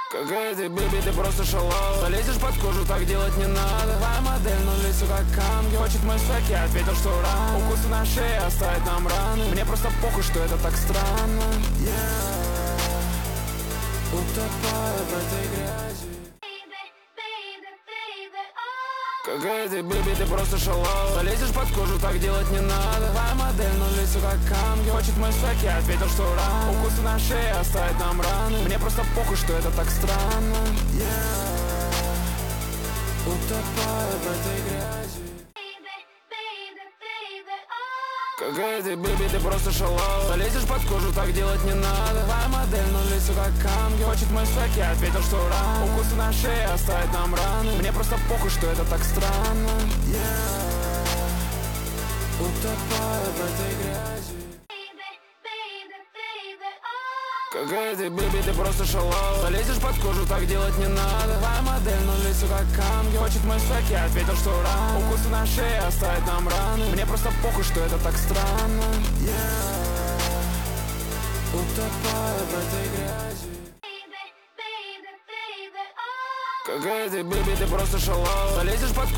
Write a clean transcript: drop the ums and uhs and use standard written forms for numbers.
Какая ты, бэби, ты просто шалава. Залезешь под кожу, так делать не надо. Твоя модель, но лицо как камни. Хочет мой секс, я ответил, что рано. Укусы на шее оставят нам раны. Мне просто похуй, что это так странно. Утопаю в этой грязи. Какая ты, бэби, ты просто шалава. Залезешь под кожу, так делать не надо. Твоя модель, но лицо как камни. Хочет мой секс, я ответил, что рано. Укусы на шее оставят нам раны. Мне просто похуй, что это так странно. Утопаю в этой грязи. Какая ты, бэби, ты просто шалава. Залезешь под кожу, так делать не надо. Твоя модель, но лицо как камни. Хочет мой секс, я ответил, что рано. Укусы на шее оставят нам раны. Мне просто похуй, что это так странно. Утопаю в этой грязи. Какая ты, бэби, ты просто шалава. Залезешь под кожу, так делать не надо. Твоя модель, но лицо как камни. Хочет мой секс, я ответил, что рано. Укусы на шее оставят нам раны. Мне просто похуй, что это так странно. Утопаю в этой грязи. Какая ты, бэби, ты просто шалава. Залезешь под